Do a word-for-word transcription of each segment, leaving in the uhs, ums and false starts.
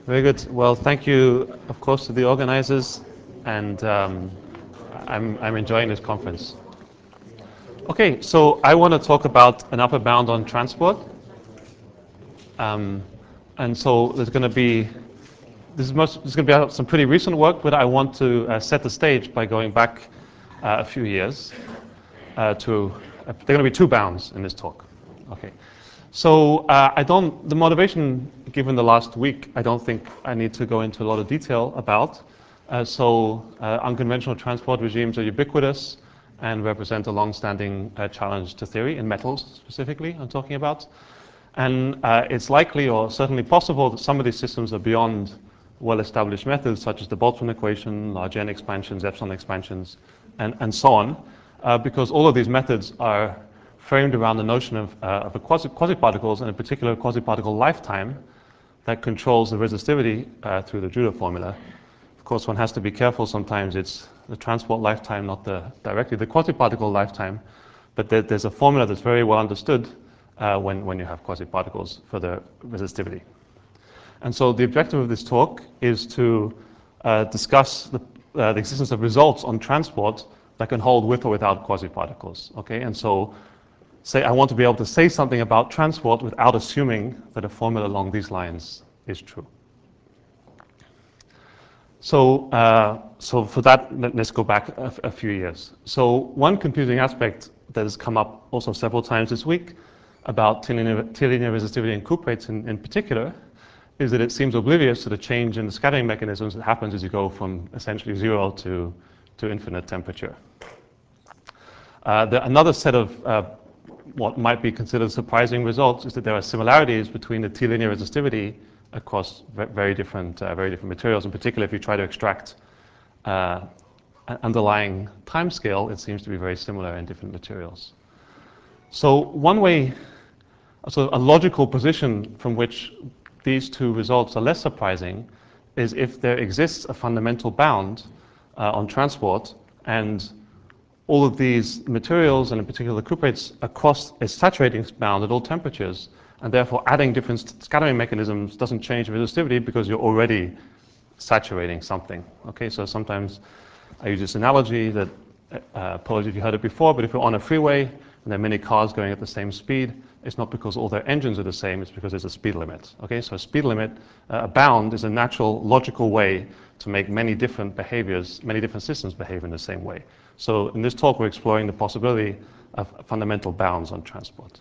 Very good. Well, thank you, of course, to the organizers, and um, I'm, I'm enjoying this conference. Okay, so I want to talk about an upper bound on transport. Um, and so there's going to be, this is, most, this is going to be some pretty recent work, but I want to uh, set the stage by going back uh, a few years uh, to, uh, there are going to be two bounds in this talk. Okay. So uh, I don't, the motivation given the last week, I don't think I need to go into a lot of detail about. Uh, so uh, unconventional transport regimes are ubiquitous and represent a long-standing uh, challenge to theory, in metals specifically I'm talking about. And uh, it's likely or certainly possible that some of these systems are beyond well-established methods such as the Boltzmann equation, large N expansions, epsilon expansions, and, and so on, uh, because all of these methods are framed around the notion of, uh, of a quasi quasi-particles, and in particular a quasi-particle lifetime that controls the resistivity uh, through the Judah formula. Of course, one has to be careful sometimes. It's the transport lifetime, not the directly the quasi-particle lifetime, but there, there's a formula that's very well understood uh, when, when you have quasi-particles for the resistivity. And so the objective of this talk is to uh, discuss the, uh, the existence of results on transport that can hold with or without quasi-particles. Okay, and so say I want to be able to say something about transport without assuming that a formula along these lines is true. So, uh, so for that, let's go back a, a few years. So one confusing aspect that has come up also several times this week about T-linear resistivity and cuprates in, in particular is that it seems oblivious to the change in the scattering mechanisms that happens as you go from essentially zero to, to infinite temperature. Uh, the, another set of uh, what might be considered surprising results is that there are similarities between the T-linear resistivity across very different, uh, very different materials. In particular, if you try to extract uh, an underlying time scale, it seems to be very similar in different materials. So one way, so a logical position from which these two results are less surprising is if there exists a fundamental bound uh, on transport, and all of these materials, and in particular the cuprates, across a saturating bound at all temperatures, and therefore adding different scattering mechanisms doesn't change resistivity because you're already saturating something. Okay, so sometimes I use this analogy that, uh, apologies if you heard it before, but if you're on a freeway and there are many cars going at the same speed, it's not because all their engines are the same, it's because there's a speed limit. Okay, so a speed limit, uh, a bound is a natural, logical way to make many different behaviors, many different systems behave in the same way. So in this talk, we're exploring the possibility of fundamental bounds on transport.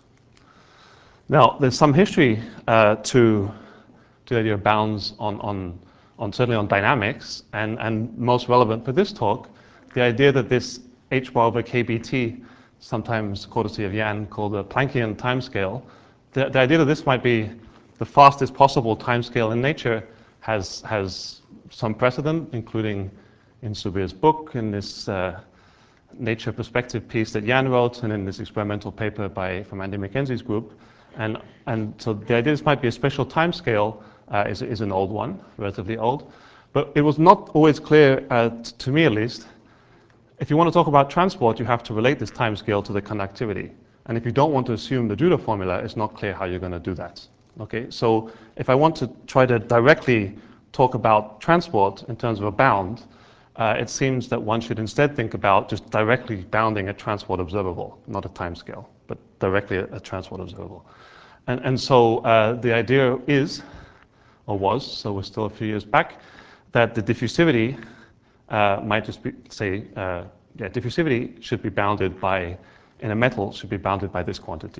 Now, there's some history uh, to, to the idea of bounds on, on, on certainly on dynamics, and, and most relevant for this talk, the idea that this h bar over kBt, sometimes courtesy of Jan, called the Planckian timescale, the, the idea that this might be the fastest possible timescale in nature has, has some precedent, including in Subir's book, in this uh, Nature Perspective piece that Jan wrote, and in this experimental paper by, from Andy Mackenzie's group. And, and so the idea this might be a special timescale uh, is, is an old one, relatively old. But it was not always clear, uh, to me at least, if you want to talk about transport, you have to relate this timescale to the conductivity. And if you don't want to assume the Judah formula, it's not clear how you're going to do that. Okay, so if I want to try to directly talk about transport in terms of a bound, uh, it seems that one should instead think about just directly bounding a transport observable, not a timescale, but directly a, a transport observable. And, and so uh, the idea is, or was, so we're still a few years back, that the diffusivity uh, might just be, say, uh, yeah, diffusivity should be bounded by, in a metal, should be bounded by this quantity.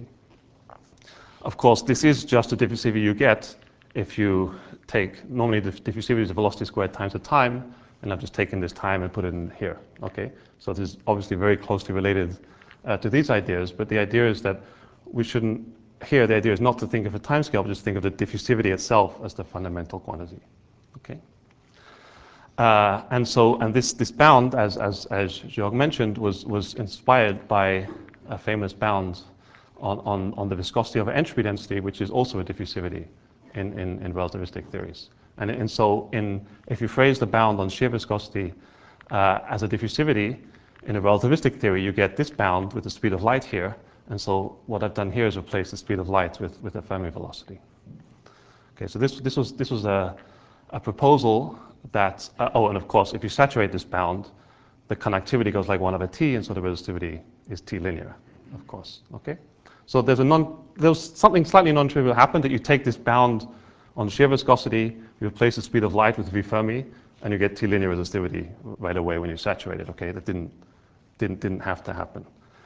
Of course, this is just the diffusivity you get if you take, normally the diffusivity is the velocity squared times the time, and I've just taken this time and put it in here, okay? So this is obviously very closely related uh, to these ideas, but the idea is that we shouldn't, here the idea is not to think of a timescale, but just think of the diffusivity itself as the fundamental quantity, okay? Uh, and so, and this, this bound, as, as, as Georg mentioned, was, was inspired by a famous bound on, on, on the viscosity over entropy density, which is also a diffusivity in, in, in relativistic theories. And, and so in, if you phrase the bound on shear viscosity uh, as a diffusivity, in a relativistic theory, you get this bound with the speed of light here. And so what I've done here is replace the speed of light with, with a Fermi velocity. Okay, so this, this was, this was a, a proposal that, uh, oh, and of course, if you saturate this bound, the conductivity goes like one over t, and so the resistivity is t linear, of course, okay? So there's a non, there's something slightly non-trivial happen that you take this bound on shear viscosity, you replace the speed of light with V Fermi, and you get T linear resistivity right away when you saturate it, okay? That didn't, didn't, didn't have to happen.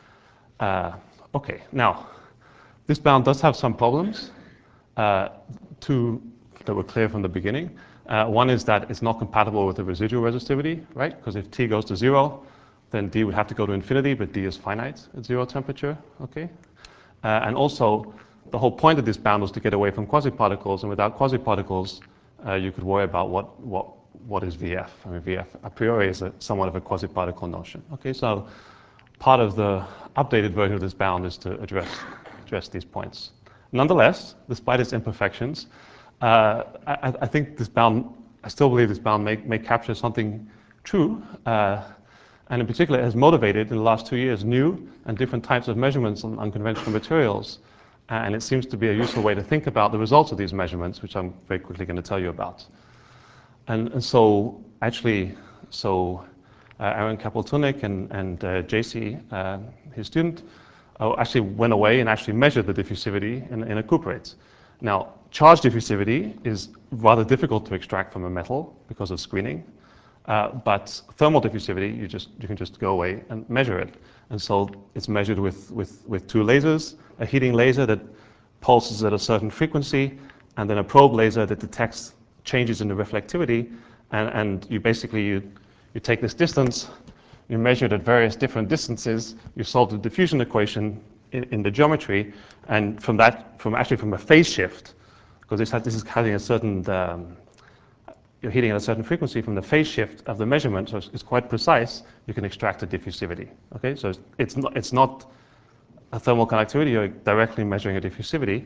Uh, okay, now, this bound does have some problems, uh, two that were clear from the beginning. Uh, one is that it's not compatible with the residual resistivity, right? Because if T goes to zero, then D would have to go to infinity, but D is finite at zero temperature, okay? Uh, and also, the whole point of this bound was to get away from quasiparticles, and without quasiparticles, uh, you could worry about what, what, what is V F. I mean, V F a priori is a, somewhat of a quasiparticle notion. Okay, so part of the updated version of this bound is to address, address these points. Nonetheless, despite its imperfections, uh, I, I think this bound, I still believe this bound may, may capture something true, uh, and in particular it has motivated in the last two years new and different types of measurements on unconventional materials. And it seems to be a useful way to think about the results of these measurements, which I'm very quickly going to tell you about. And, and so, actually, so uh, Aaron Kapeltunik and, and uh, J C, uh, his student, uh, actually went away and actually measured the diffusivity in, in a cuprate. Now, charge diffusivity is rather difficult to extract from a metal because of screening. Uh, but thermal diffusivity, you, just, you can just go away and measure it. And so it's measured with, with, with two lasers, a heating laser that pulses at a certain frequency, and then a probe laser that detects changes in the reflectivity. And, and you basically, you, you take this distance, you measure it at various different distances, you solve the diffusion equation in, in the geometry, and from that, from actually from a phase shift, because this, has, this is having a certain, um, you're heating at a certain frequency, from the phase shift of the measurement, so it's, it's quite precise, you can extract the diffusivity. Okay, so it's, it's, not, it's not a thermal conductivity, you're directly measuring a diffusivity.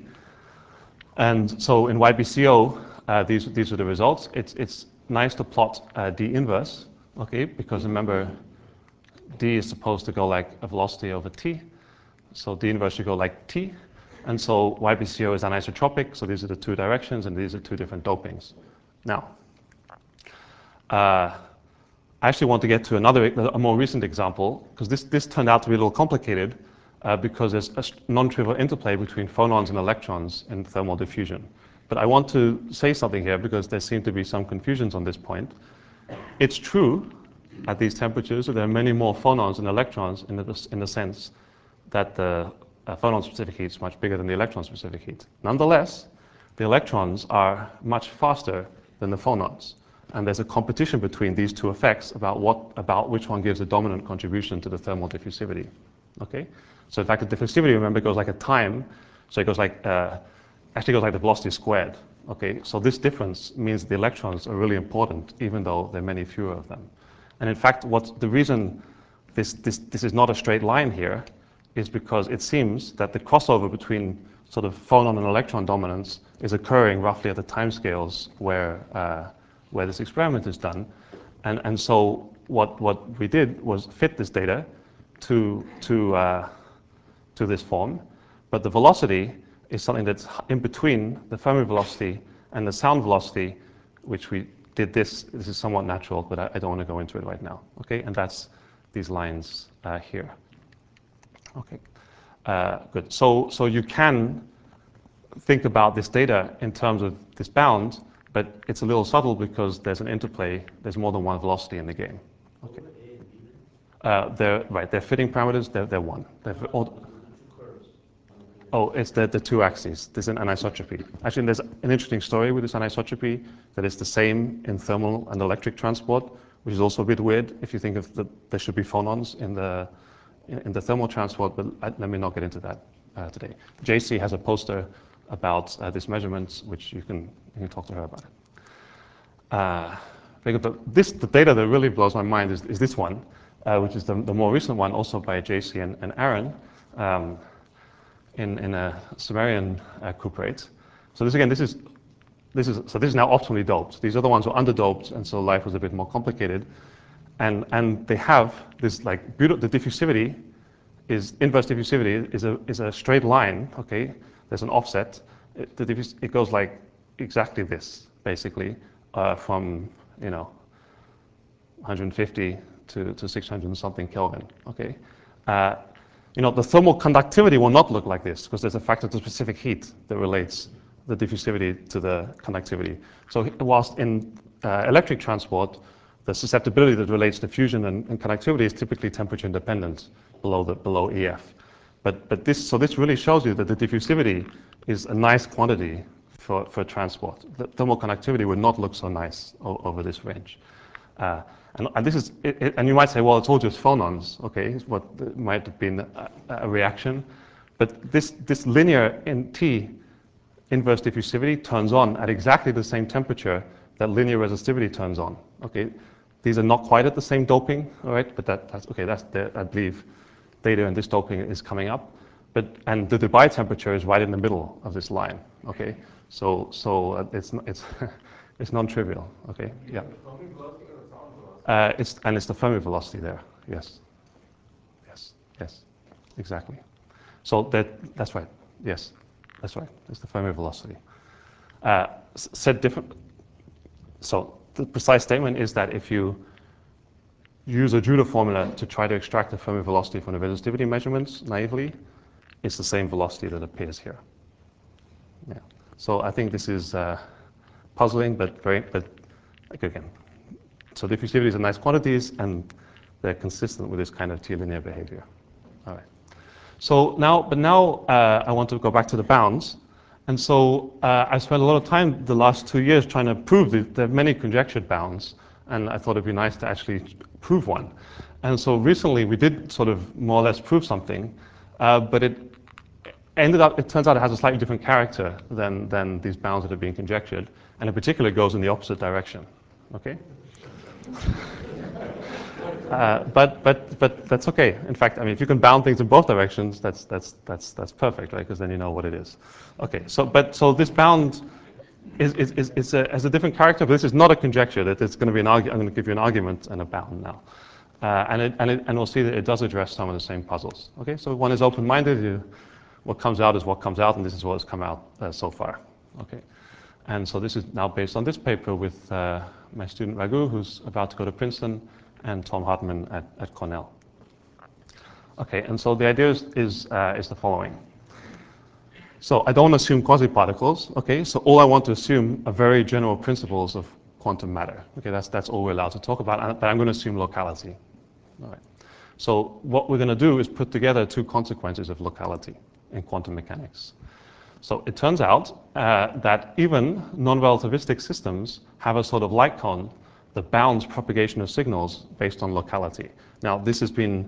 And so in Y B C O, uh, these, these are the results. It's, it's nice to plot uh, D inverse, okay, because remember, D is supposed to go like a velocity over T, so D inverse should go like T, and so Y B C O is anisotropic, so these are the two directions, and these are two different dopings. Now, Uh, I actually want to get to another, a more recent example, because this, this turned out to be a little complicated uh, because there's a non-trivial interplay between phonons and electrons in thermal diffusion. But I want to say something here because there seem to be some confusions on this point. It's true at these temperatures that there are many more phonons than electrons in the, in the sense that the uh, phonon-specific heat is much bigger than the electron-specific heat. Nonetheless, the electrons are much faster than the phonons. And there's a competition between these two effects about, what, about which one gives a dominant contribution to the thermal diffusivity. Okay? So in fact, the diffusivity, remember, goes like a time. So it goes like, uh, actually goes like the velocity squared. Okay? So this difference means the electrons are really important, even though there are many fewer of them. And in fact, what the reason this, this, this is not a straight line here is because it seems that the crossover between sort of phonon and electron dominance is occurring roughly at the timescales where uh, where this experiment is done. And, and so what, what we did was fit this data to, to, uh, to this form. But the velocity is something that's in between the Fermi velocity and the sound velocity, which we did this. This is somewhat natural, but I, I don't want to go into it right now. Okay, and that's these lines uh, here. Okay, uh, good. So, so you can think about this data in terms of this bound, but it's a little subtle because there's an interplay, there's more than one velocity in the game. Okay. Uh, they're, right, they're fitting parameters, they're, they're one. They're all, oh, it's the, the two axes. There's an anisotropy. Actually, there's an interesting story with this anisotropy that is the same in thermal and electric transport, which is also a bit weird if you think of the, there should be phonons in the, in, in the thermal transport, but let me not get into that uh, today. J C has a poster about uh, this measurement, which you can, you can talk to her about it. Uh, this, the data that really blows my mind is, is this one, uh, which is the, the more recent one, also by J C and, and Aaron, um, in, in a Sumerian uh, cuprate. So this again, this is, this is, so this is now optimally doped. These other ones were underdoped, and so life was a bit more complicated. And, and they have this like, beautiful, the diffusivity is, inverse diffusivity is a, is a straight line, okay? There's an offset. It, the diffus, it goes like exactly this, basically, uh, from, you know, one hundred fifty to, to six hundred and something Kelvin, okay? Uh, you know, the thermal conductivity will not look like this because there's a factor to specific heat that relates the diffusivity to the conductivity. So whilst in uh, electric transport, the susceptibility that relates to fusion and, and conductivity is typically temperature independent below, the, below E F. But, but this, so this really shows you that the diffusivity is a nice quantity for, for transport. The thermal conductivity would not look so nice o over this range. Uh, and, and this is, it, it, and you might say, well, it's all just phonons, okay? It's what might have been a, a reaction. But this, this linear in T inverse diffusivity turns on at exactly the same temperature that linear resistivity turns on, okay? These are not quite at the same doping, all right? But that, that's, okay, that's the, I believe, data in this doping is coming up. But, and the Debye temperature is right in the middle of this line, okay? So, so uh, it's, it's, it's non-trivial, okay? Yeah. Uh, it's, and it's the Fermi velocity there, yes. Yes, yes, exactly. So that, that's right, yes, that's right, it's the Fermi velocity. Uh, said different, so the precise statement is that if you use a Judah formula to try to extract the Fermi velocity from the resistivity measurements naively, it's the same velocity that appears here. Yeah. So I think this is uh, puzzling, but very, but like again, so diffusivities are nice quantities, and they're consistent with this kind of T-linear behavior. All right. So now, but now uh, I want to go back to the bounds. And so uh, I spent a lot of time the last two years trying to prove that there are many conjectured bounds, and I thought it'd be nice to actually prove one. And so recently we did sort of more or less prove something, uh, but it ended up, it turns out it has a slightly different character than, than these bounds that are being conjectured, and in particular goes in the opposite direction, okay? Uh, but, but, but that's okay. In fact, I mean, if you can bound things in both directions, that's, that's, that's, that's perfect, right? Because then you know what it is. Okay, so, but, so this bound is, is, is, is a, has a different character, but this is not a conjecture. That it's going to be an argu I'm going to give you an argument and a bound now. Uh, and, it, and, it, and we'll see that it does address some of the same puzzles. Okay, so one is open-minded. You, what comes out is what comes out, and this is what has come out uh, so far. Okay, and so this is now based on this paper with uh, my student Raghu, who's about to go to Princeton, and Tom Hartman at, at Cornell. Okay, and so the idea is, is, uh, is the following. So I don't assume quasi-particles, okay? So all I want to assume are very general principles of quantum matter. Okay, that's, that's all we're allowed to talk about, but I'm going to assume locality. All right. So what we're going to do is put together two consequences of locality in quantum mechanics. So it turns out uh, that even non-relativistic systems have a sort of light cone that bounds propagation of signals based on locality. Now, this has been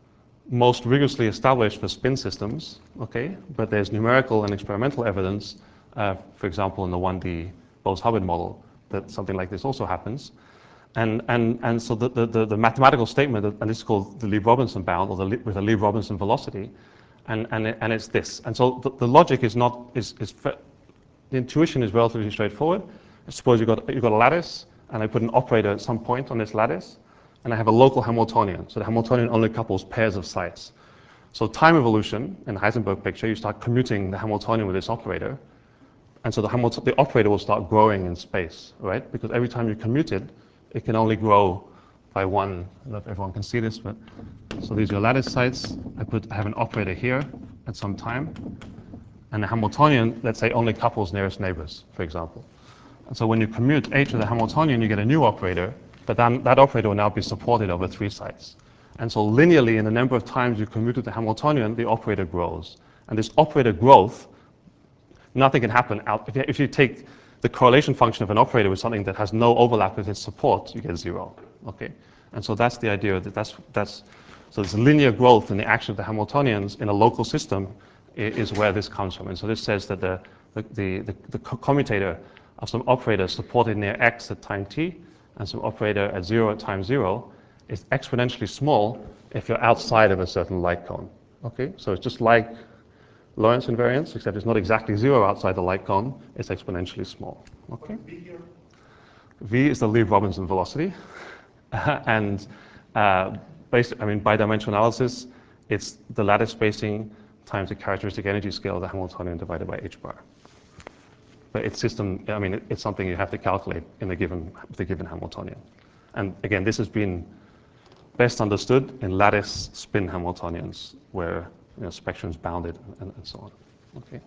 most rigorously established for spin systems, okay? But there's numerical and experimental evidence, uh, for example, in the one D Bose-Hubbard model, that something like this also happens. And, and, and so the, the, the mathematical statement, and this is called the Lieb-Robinson bound, or the, with a Lieb-Robinson velocity, and, and, it, and it's this. And so the, the logic is not, is, is, the intuition is relatively straightforward. Suppose you've got, you've got a lattice, and I put an operator at some point on this lattice, and I have a local Hamiltonian. So the Hamiltonian only couples pairs of sites. So time evolution, in the Heisenberg picture, you start commuting the Hamiltonian with this operator, and so the, Hamilton, the operator will start growing in space, right? Because every time you commute it, it can only grow by one. I don't know if everyone can see this, but so these are your lattice sites. I put, I have an operator here at some time, and the Hamiltonian, let's say, only couples nearest neighbors, for example. And so when you commute H to the Hamiltonian, you get a new operator, but then that operator will now be supported over three sites. And so linearly, in the number of times you commute to the Hamiltonian, the operator grows. And this operator growth, nothing can happen out. If you, if you take the correlation function of an operator with something that has no overlap with its support, you get zero. Okay? And so that's the idea. That that's, that's, so this linear growth in the action of the Hamiltonians in a local system is where this comes from. And so this says that the, the, the, the, the commutator of some operator supported near x at time t and some operator at zero at time zero is exponentially small if you're outside of a certain light cone. Okay? So it's just like Lorentz invariance, except it's not exactly zero outside the light cone, it's exponentially small. Okay? V here? V is the Lieb-Robinson velocity. and uh, based, I mean, by dimensional analysis, it's the lattice spacing times the characteristic energy scale of the Hamiltonian divided by h bar. but it's system, I mean, it, it's something you have to calculate in a given, with a given Hamiltonian. And again, this has been best understood in lattice spin Hamiltonians, where you know, spectrum is bounded and, and so on. Okay.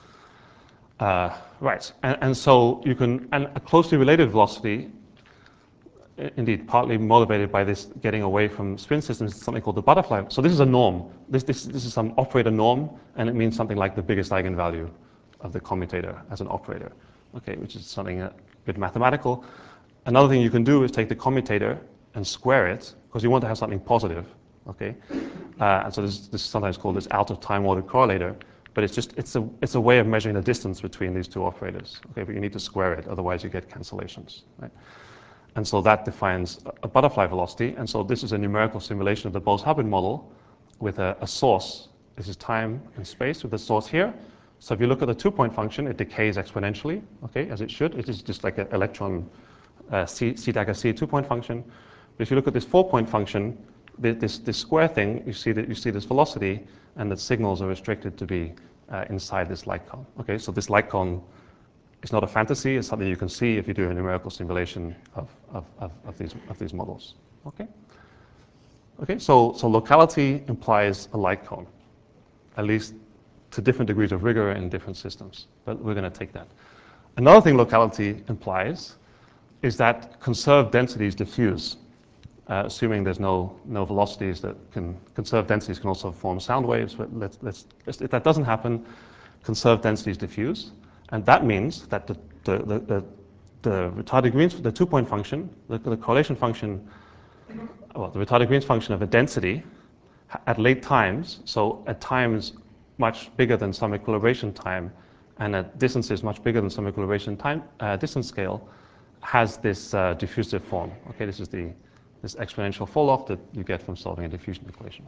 Uh, right, and, and so you can, and a closely related velocity, indeed, partly motivated by this getting away from spin systems, is something called the butterfly. So this is a norm. This, this, this is some operator norm, and it means something like the biggest eigenvalue of the commutator as an operator, okay, which is something a bit mathematical. Another thing you can do is take the commutator and square it, because you want to have something positive, okay? Uh, and so this, this is sometimes called this out-of-time ordered correlator, but it's just, it's a, it's a way of measuring the distance between these two operators, okay? But you need to square it, otherwise you get cancellations, right? And so that defines a butterfly velocity. And so this is a numerical simulation of the Bose-Hubbard model with a, a source. This is time and space with the source here. So if you look at the two-point function, it decays exponentially, okay, as it should. It is just like an electron uh, C, C dagger C two-point function. But if you look at this four-point function, this, this square thing, you see that you see this velocity, and the signals are restricted to be uh, inside this light cone. Okay, so this light cone, it's not a fantasy, it's something you can see if you do a numerical simulation of, of, of, of, these, of these models. Okay? Okay, so, so locality implies a light cone, at least to different degrees of rigor in different systems, but we're going to take that. Another thing locality implies is that conserved densities diffuse, uh, assuming there's no, no velocities that can, conserved densities can also form sound waves, but let's, let's, if that doesn't happen, conserved densities diffuse. And that means that the, the, the, the, the retarded Green's, the two-point function, the, the correlation function, well, the retarded Green's function of a density at late times, so at times much bigger than some equilibration time, and at distances much bigger than some equilibration time, uh, distance scale, has this uh, diffusive form. Okay, this is the this exponential fall-off that you get from solving a diffusion equation.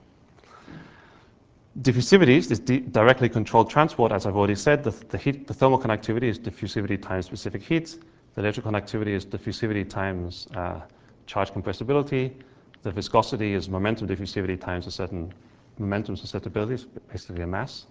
Diffusivity is this di directly controlled transport, as I've already said. The, the, heat, the thermal conductivity is diffusivity times specific heat. The electrical conductivity is diffusivity times uh, charge compressibility. The viscosity is momentum diffusivity times a certain momentum susceptibility, basically a mass.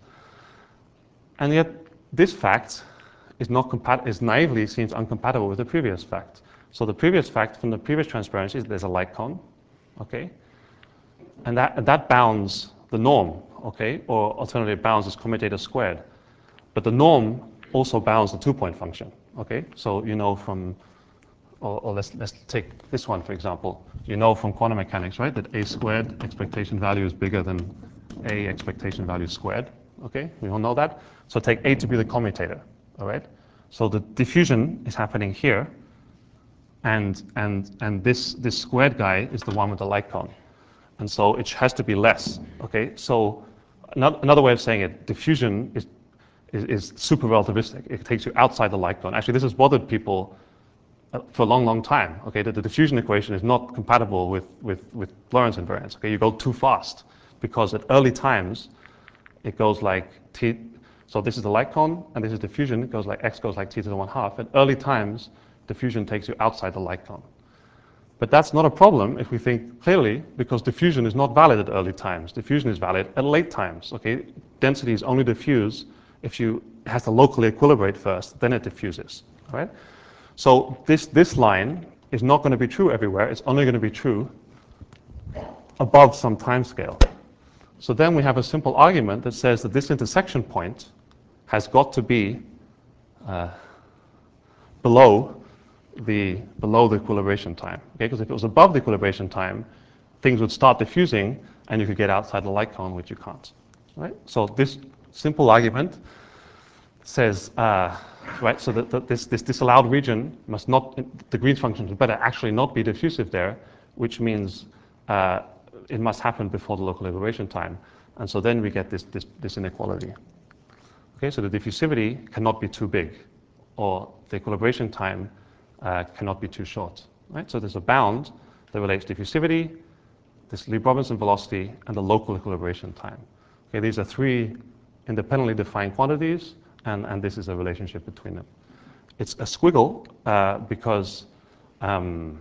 And yet, this fact is not compat is naively seems incompatible with the previous fact. So the previous fact from the previous transparency is there's a light cone, okay, and that and that bounds the norm, okay, or alternatively bounds this commutator squared. But the norm also bounds the two-point function, okay. So you know from, or, or let's let's take this one for example. You know from quantum mechanics, right, that a squared expectation value is bigger than a expectation value squared, okay. We all know that. So take a to be the commutator, all right. So the diffusion is happening here, and and and this this squared guy is the one with the light cone. And so it has to be less, okay? So another way of saying it, diffusion is, is, is super relativistic. It takes you outside the light cone. Actually, this has bothered people for a long, long time, okay? That the diffusion equation is not compatible with, with, with Lorentz invariance, okay? You go too fast, because at early times, it goes like t, so this is the light cone, and this is diffusion. It goes like x goes like t to the one half. At early times, diffusion takes you outside the light cone. But that's not a problem if we think clearly, because diffusion is not valid at early times. Diffusion is valid at late times, okay? Densities only diffuse if you, it has to locally equilibrate first, then it diffuses, all right? So this, this line is not going to be true everywhere. It's only going to be true above some time scale. So then we have a simple argument that says that this intersection point has got to be uh, below the below the equilibration time, okay? Because if it was above the equilibration time, things would start diffusing, and you could get outside the light cone, which you can't, right? So this simple argument says, uh, right? So that, that this this disallowed region must not, the Green's function would better actually not be diffusive there, which means uh, it must happen before the local equilibration time, and so then we get this this this inequality. Okay, so the diffusivity cannot be too big, or the equilibration time Uh, cannot be too short, right? So there's a bound that relates diffusivity, this Lieb-Robinson velocity, and the local equilibration time. Okay, these are three independently defined quantities, and, and this is a relationship between them. It's a squiggle uh, because, um,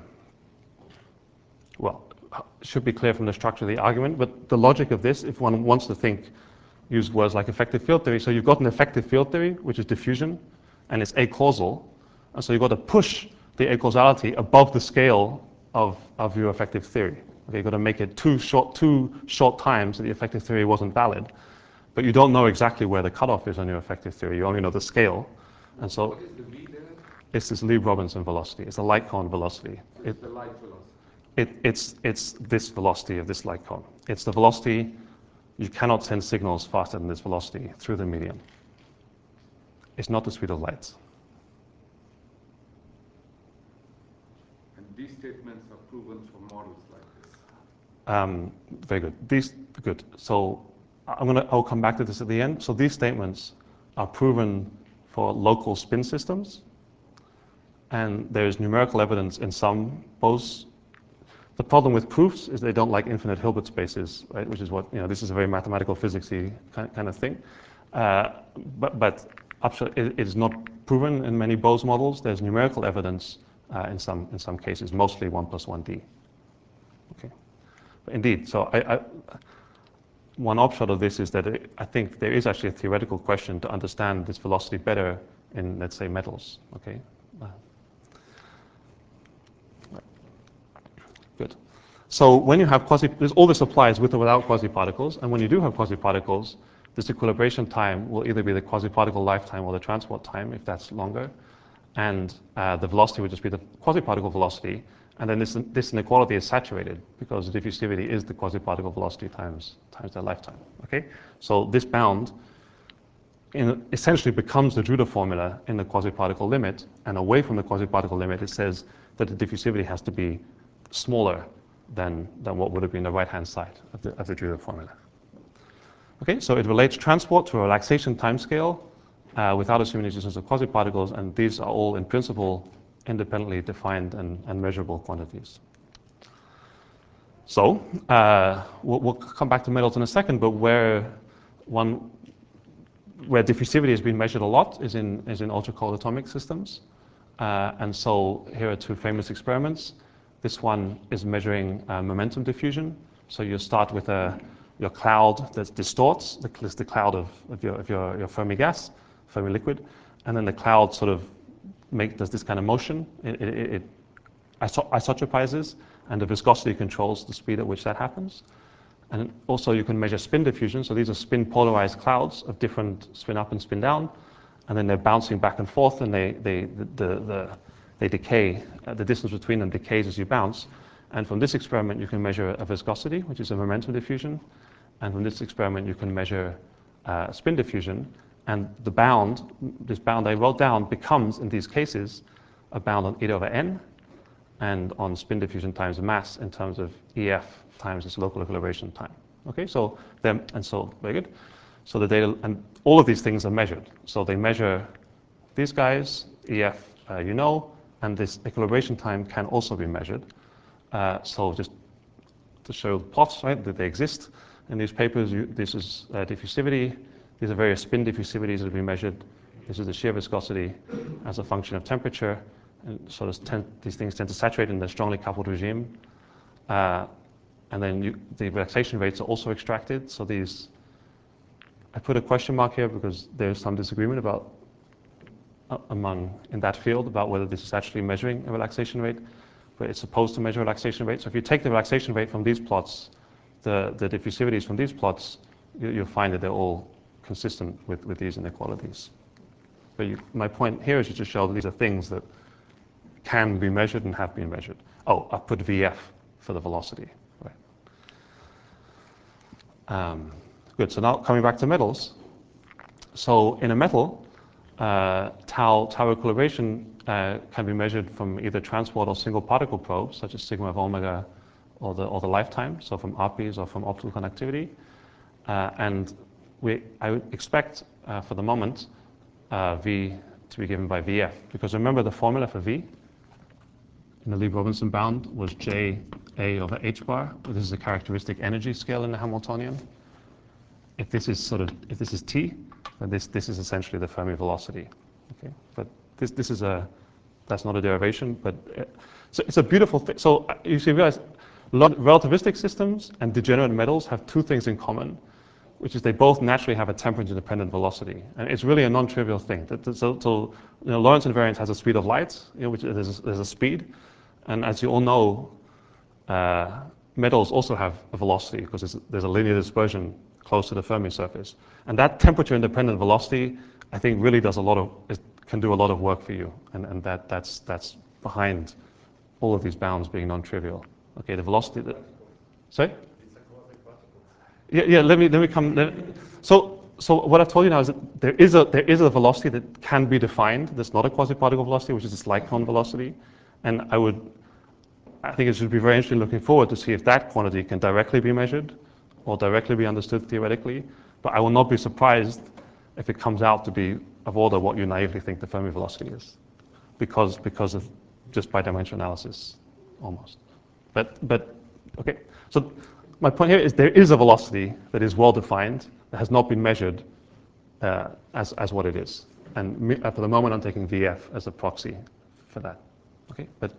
well, it should be clear from the structure of the argument, but the logic of this, if one wants to think, use words like effective field theory. So you've got an effective field theory, which is diffusion, and it's acausal. And so you've got to push the acausality above the scale of, of your effective theory. Okay, you've got to make it too short, too short times that the effective theory wasn't valid. But you don't know exactly where the cutoff is on your effective theory. You only know the scale. And so What is the V there? it's this Lieb-Robinson velocity. It's the light cone velocity. It, The light velocity. it, it's, it's this velocity of this light cone. It's the velocity. You cannot send signals faster than this velocity through the medium. It's not the speed of light. And these statements are proven for models like this. Um, very good. These good. So I'm gonna. I'll come back to this at the end. So these statements are proven for local spin systems, and there's numerical evidence in some Bose. The problem with proofs is they don't like infinite Hilbert spaces, right? Which is what you know. This is a very mathematical physicsy kind kind of thing. Uh, but but upshot, it, it is not proven in many Bose models. There's numerical evidence uh, in some in some cases, mostly one plus one d. Okay. Indeed. So I, I, one upshot of this is that it, I think there is actually a theoretical question to understand this velocity better in, let's say, metals. Okay. Uh, good. So when you have quasi, all this applies with or without quasi-particles, and when you do have quasi-particles, this equilibration time will either be the quasi-particle lifetime or the transport time, if that's longer, and uh, the velocity would just be the quasi-particle velocity. And then this, this inequality is saturated because the diffusivity is the quasi-particle velocity times, times their lifetime. Okay? So this bound in, essentially becomes the Drude formula in the quasi-particle limit, and away from the quasi-particle limit, it says that the diffusivity has to be smaller than, than what would have been the right-hand side of the, of the Drude formula. Okay, so it relates transport to a relaxation timescale uh, without assuming the existence of quasi-particles, and these are all in principle independently defined and, and measurable quantities. So uh, we'll, we'll come back to metals in a second, but where one where diffusivity has been measured a lot is in is in ultra-cold atomic systems, uh, and so here are two famous experiments. This one is measuring uh, momentum diffusion. So you start with a your cloud that distorts, the, the cloud of, of, your, of your, your Fermi gas, Fermi liquid, and then the cloud sort of make, does this kind of motion. It, it, it isotropizes, and the viscosity controls the speed at which that happens. And also you can measure spin diffusion. So these are spin polarized clouds of different spin up and spin down, and then they're bouncing back and forth, and they, they, the, the, the, they decay. Uh, the distance between them decays as you bounce. And from this experiment, you can measure a viscosity, which is a momentum diffusion. And from this experiment, you can measure uh, spin diffusion. And the bound, this bound I wrote down, becomes, in these cases, a bound on eta over n, and on spin diffusion times mass in terms of E F times its local equilibration time. Okay, so them, and so, very good. So the data, and all of these things are measured. So they measure these guys, E F, uh, you know, and this equilibration time can also be measured. Uh, so just to show the plots, right, that they exist in these papers, you, this is uh, diffusivity. These are various spin diffusivities that have been measured. This is the shear viscosity as a function of temperature. And so tend, these things tend to saturate in the strongly coupled regime. Uh, and then you, the relaxation rates are also extracted. So these, I put a question mark here because there's some disagreement about uh, among in that field about whether this is actually measuring a relaxation rate, but it's supposed to measure relaxation rate. So if you take the relaxation rate from these plots, the, the diffusivities from these plots, you, you'll find that they're all consistent with, with these inequalities. But you, my point here is just to show that these are things that can be measured and have been measured. Oh, I put V F for the velocity. Right. Um, good, so now coming back to metals. So in a metal, uh, tau, tau equilibration uh, can be measured from either transport or single particle probes, such as sigma of omega or the, or the lifetime, so from A P Is or from optical conductivity. Uh, and we, I would expect, uh, for the moment, uh, V to be given by V F. Because remember the formula for V in the Lieb-Robinson bound was J A over H bar. This is a characteristic energy scale in the Hamiltonian. If this is sort of, if this is T, then this, this is essentially the Fermi velocity. Okay, but this, this is a, that's not a derivation, but it, so it's a beautiful thing. So you see, realize relativistic systems and degenerate metals have two things in common. which is they both naturally have a temperature-dependent velocity. And it's really a non-trivial thing. So, so you know, Lorentz invariance has a speed of light, you know, which there's a, there's a speed. And as you all know, uh, metals also have a velocity because there's, there's a linear dispersion close to the Fermi surface. And that temperature-independent velocity, I think, really does a lot of, it can do a lot of work for you. And, and that, that's, that's behind all of these bounds being non-trivial. Okay, the velocity, that, sorry? Yeah, yeah. Let me let me come. Let, so, so what I've told you now is that there is a there is a velocity that can be defined. That's not a quasi-particle velocity, which is this light-cone velocity, and I would, I think it should be very interesting looking forward to see if that quantity can directly be measured, or directly be understood theoretically. But I will not be surprised if it comes out to be of order what you naively think the Fermi velocity is, because because of just bidimensional analysis, almost. But but okay. So. My point here is there is a velocity that is well defined, that has not been measured uh, as, as what it is. And me, uh, for the moment, I'm taking V F as a proxy for that. Okay, but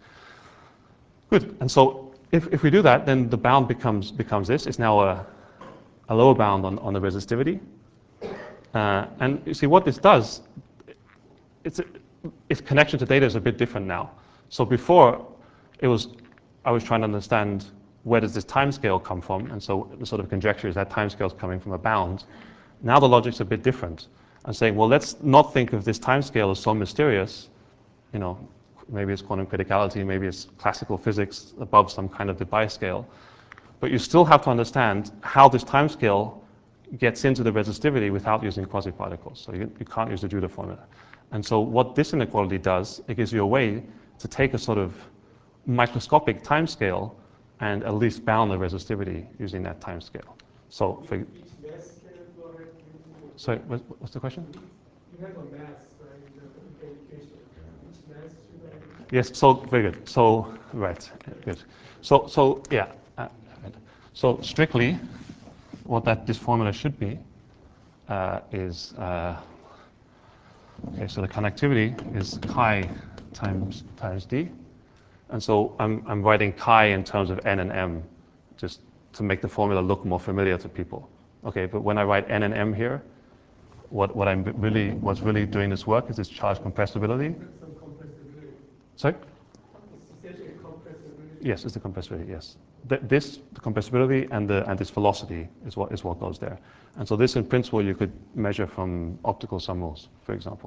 good. And so if, if we do that, then the bound becomes, becomes this. It's now a, a lower bound on, on the resistivity. Uh, and you see what this does, it's, a, its connection to data is a bit different now. So before, it was, I was trying to understand where does this time scale come from? And so the sort of conjecture is that time scale is coming from a bound. Now the logic's a bit different. I'm saying, well, let's not think of this time scale as so mysterious. You know, maybe it's quantum criticality, maybe it's classical physics above some kind of Debye scale. But you still have to understand how this time scale gets into the resistivity without using quasi-particles. So you, you can't use the Judah formula. And so what this inequality does, it gives you a way to take a sort of microscopic time scale and at least bound the resistivity using that time scale. So, for, Each mass can go ahead and sorry, what, what's the question? you have a mass, right, in the indication. Each mass should I? Yes, so very good. So, right, good. So, so yeah, uh, right. So strictly, what that this formula should be uh, is, uh, okay, so the conductivity is chi times, times d. And so I'm, I'm writing chi in terms of n and m, just to make the formula look more familiar to people. Okay, but when I write n and m here, what, what I'm really, what's really doing this work is this charge compressibility. Some compressibility. Sorry? It's essentially compressibility. Yes, it's the compressibility, yes. Th this, the compressibility and, the, and this velocity is what, is what goes there. And so this, in principle, you could measure from optical sum rules, for example.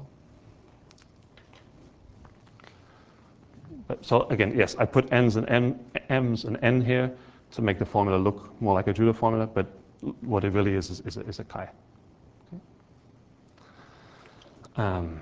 So again, yes, I put n's and m, m's and n here to make the formula look more like a Judah formula, but what it really is is, is, a, is a chi. Okay. Um,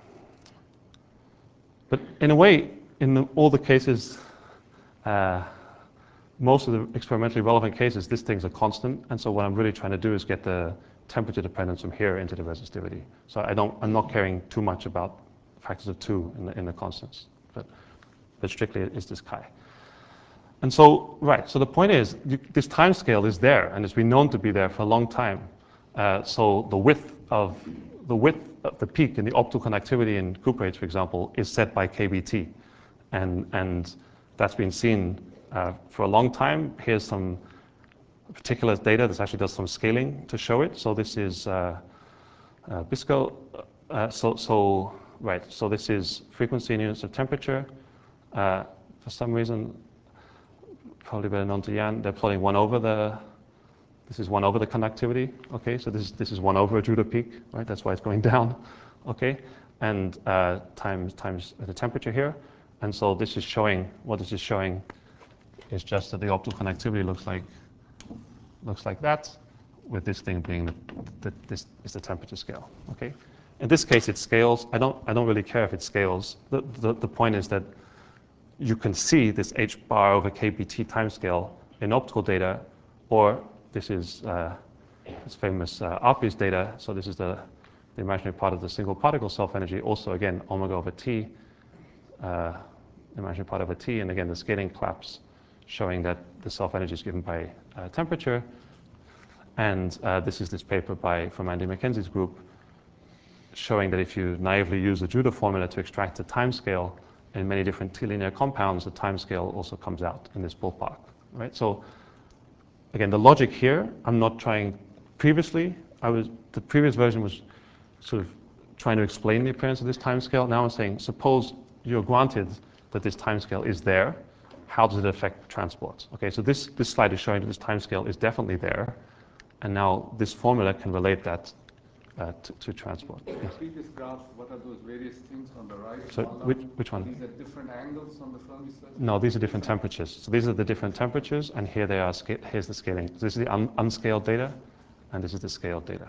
but in a way, in the, all the cases, uh, most of the experimentally relevant cases, this thing's a constant, and so what I'm really trying to do is get the temperature dependence from here into the resistivity. So I don't, I'm not caring too much about factors of two in the, in the constants. But, but strictly it's this chi. And so, right, so the point is, you, this time scale is there, and it's been known to be there for a long time. Uh, so the width of the width of the peak in the optical conductivity in cuprates, for example, is set by K B T. And, and that's been seen uh, for a long time. Here's some particular data. This actually does some scaling to show it. So this is uh, uh, Biscoe. Uh, so, so, right, so this is frequency in units of temperature. Uh, for some reason, probably better known to Jan, they're plotting one over the, this is one over the conductivity, okay? So this is, this is one over a Judah peak, right? That's why it's going down, okay? And uh, times, times the temperature here. And so this is showing, what this is showing is just that the optical conductivity looks like, looks like that, with this thing being, the, the, this is the temperature scale, okay? In this case, it scales. I don't, I don't really care if it scales. The, the, the point is that you can see this h bar over K B T timescale in optical data, or this is uh, this famous uh, ARPIS data. So this is the, the imaginary part of the single particle self-energy. Also, again, omega over T, uh, imaginary part over T, and again, the scaling collapse showing that the self-energy is given by uh, temperature. And uh, this is this paper by, from Andy Mackenzie's group showing that if you naively use the Judah formula to extract the timescale in many different T-linear compounds, the timescale also comes out in this ballpark, right? So again, the logic here, I'm not trying previously, I was, the previous version was sort of trying to explain the appearance of this timescale. Now I'm saying, suppose you're granted that this timescale is there, how does it affect transport? Okay, so this, this slide is showing that this timescale is definitely there, and now this formula can relate that uh, to, to transport. In the Yes. previous graph, what are those various things on the right? So which, which one? These are different angles on the Fermi surface? No, these are different temperatures. So these are the different temperatures, and here they are. Sca- here's the scaling. So this is the un- unscaled data, and this is the scaled data.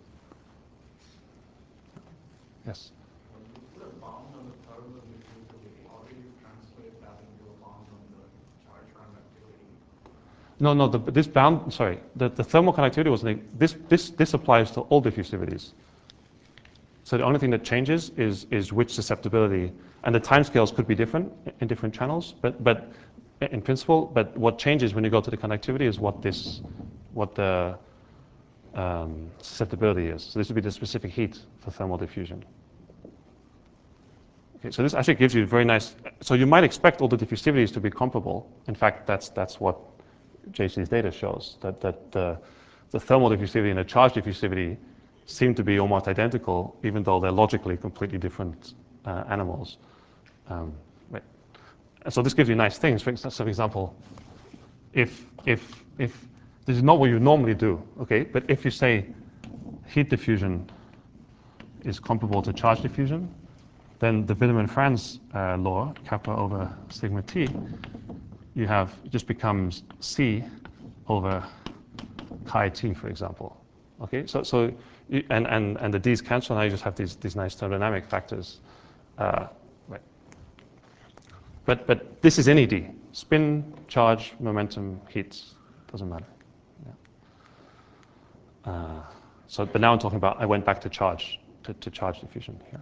Yes. When you put a bound on the thermal diffusivity, how do you translate that into a bound on the charge conductivity? No, no. The, this bound. Sorry, the, the thermal conductivity was like, this. This this applies to all diffusivities. So the only thing that changes is is which susceptibility, and the timescales could be different in different channels. But but in principle, but what changes when you go to the conductivity is what this, what the um, susceptibility is. So this would be the specific heat for thermal diffusion. Okay, so this actually gives you a very nice. So you might expect all the diffusivities to be comparable. In fact, that's that's what J C's data shows, that that the the thermal diffusivity and the charge diffusivity seem to be almost identical, even though they're logically completely different uh, animals. Um, right. And so this gives you nice things. For ex- so for example, if if if this is not what you normally do, okay, but if you say heat diffusion is comparable to charge diffusion, then the Wiedemann-Franz uh, law, kappa over sigma t, you have, it just becomes C over chi t, for example. Okay, so, so you, and, and, and the d's cancel, now you just have these, these nice thermodynamic factors. Uh, right. But, but this is any d. Spin, charge, momentum, heat, doesn't matter. Yeah. Uh, so, but now I'm talking about, I went back to charge, to, to charge diffusion here.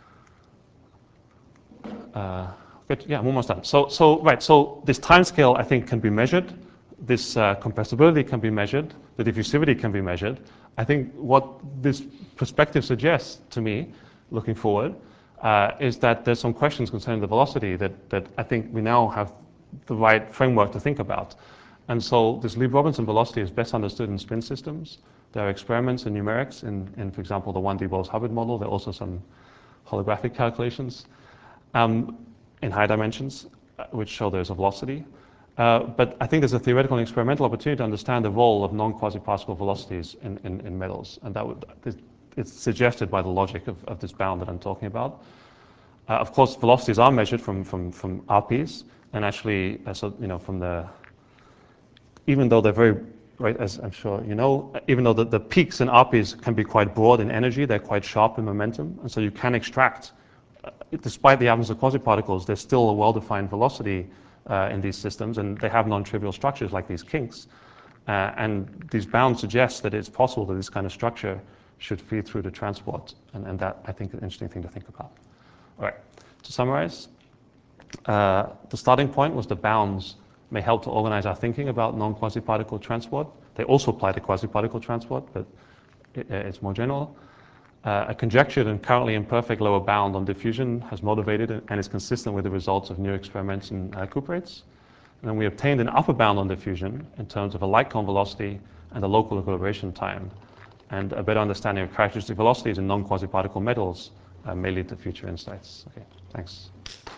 Uh, good. Yeah, I'm almost done. So, so right. So this time scale, I think, can be measured. This uh, compressibility can be measured. The diffusivity can be measured. I think what this perspective suggests to me, looking forward, uh, is that there's some questions concerning the velocity that that I think we now have the right framework to think about. And so this Lieb-Robinson velocity is best understood in spin systems. There are experiments in numerics in, in for example, the one D Bose-Hubbard model. There are also some holographic calculations. Um, in high dimensions, uh, which show there's a velocity. Uh, but I think there's a theoretical and experimental opportunity to understand the role of non-quasi-particle velocities in, in, in metals. And that would, it's suggested by the logic of, of this bound that I'm talking about. Uh, of course, velocities are measured from, from, from R Ps, and actually, uh, so, you know, from the, even though they're very, right, as I'm sure you know, even though the, the peaks in R Ps can be quite broad in energy, they're quite sharp in momentum, and so you can extract, despite the absence of quasi-particles, there's still a well-defined velocity uh, in these systems, and they have non-trivial structures like these kinks. Uh, and these bounds suggest that it's possible that this kind of structure should feed through to transport, and, and that, I think, is an interesting thing to think about. All right, to summarize, uh, the starting point was the bounds may help to organize our thinking about non-quasi-particle transport. They also apply to quasi-particle transport, but it, it's more general. Uh, a conjectured and currently imperfect lower bound on diffusion has motivated and is consistent with the results of new experiments in uh, cuprates. And then we obtained an upper bound on diffusion in terms of a light cone velocity and a local equilibration time. And a better understanding of characteristic velocities in non-quasi-particle metals uh, may lead to future insights. Okay, thanks.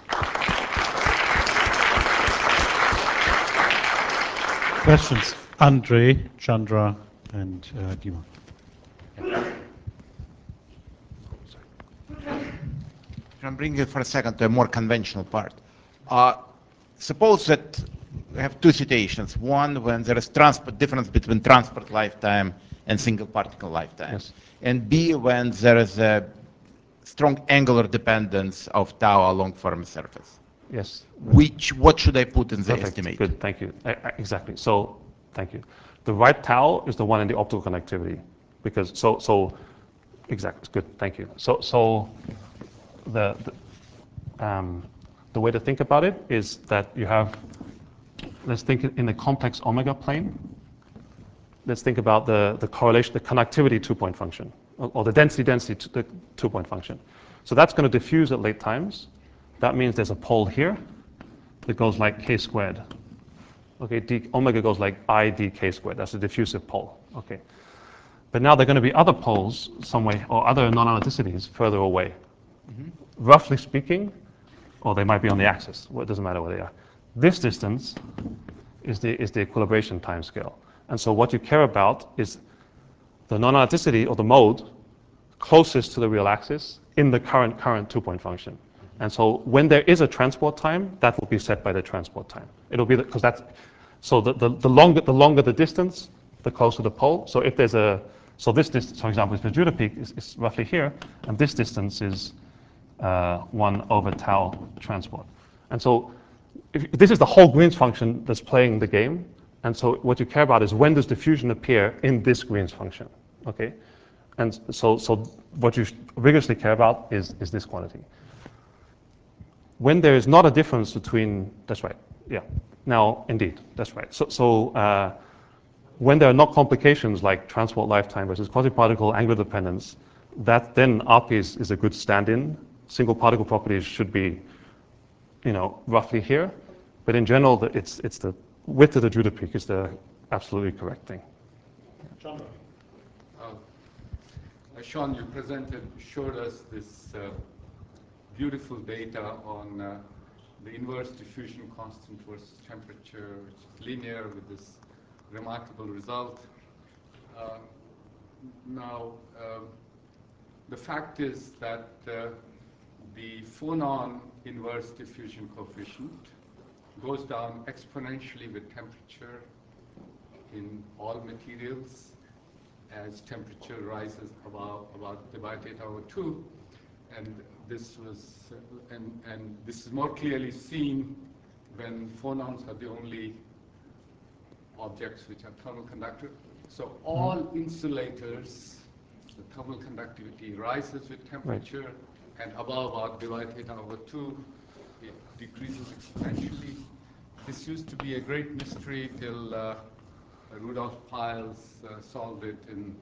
Questions? Andre, Chandra, and uh, Dima. I'm bringing it for a second to a more conventional part. Uh, suppose that we have two situations. One, when there is transport difference between transport lifetime and single particle lifetime. Yes. And B, when there is a strong angular dependence of tau along Fermi surface. Yes. Which, what should I put in the Perfect. estimate? Good, thank you. I, I, exactly. So, thank you. The right tau is the one in the optical conductivity, because so so, exactly. Good, thank you. So so, the the, um, the way to think about it is that you have. Let's think in the complex omega plane. Let's think about the the correlation, the conductivity two-point function, or, or the density density t- the two-point function. So that's going to diffuse at late times. That means there's a pole here that goes like k squared. Okay, d, omega goes like I d k squared. That's a diffusive pole. Okay. But now there are going to be other poles somewhere, or other non-analyticities further away. Roughly speaking, or they might be on the axis. Well, it doesn't matter where they are. This distance is the, is the equilibration timescale. And so what you care about is the non-analyticity, or the mode, closest to the real axis in the current current two-point function. And so when there is a transport time, that will be set by the transport time. It'll be because that's so the, the, the longer the longer the distance, the closer the pole. So if there's a so this distance, for example, is Bermuda peak is, is roughly here, and this distance is uh, one over tau transport. And so if, this is the whole Green's function that's playing the game. And so what you care about is when does diffusion appear in this Green's function, okay? And so, so what you rigorously care about is, is this quantity. When there is not a difference between, that's right, yeah. Now, indeed, that's right. So, so uh, when there are not complications like transport lifetime versus quasi-particle angular dependence, that then R P is, is a good stand-in. Single particle properties should be, you know, roughly here. But in general, the, it's, it's the width of the Judah peak is the absolutely correct thing. Chandra. Uh, uh, Sean, you presented, showed us this uh, beautiful data on uh, the inverse diffusion constant versus temperature, which is linear with this remarkable result. Uh, now, uh, the fact is that uh, the phonon inverse diffusion coefficient goes down exponentially with temperature in all materials as temperature rises above about divide theta over two. And this was, uh, and, and this is more clearly seen when phonons are the only objects which are thermal conductor. So all insulators, the thermal conductivity rises with temperature, right. And above about divide theta over two, it decreases exponentially. This used to be a great mystery till uh, Rudolf Piles uh, solved it in,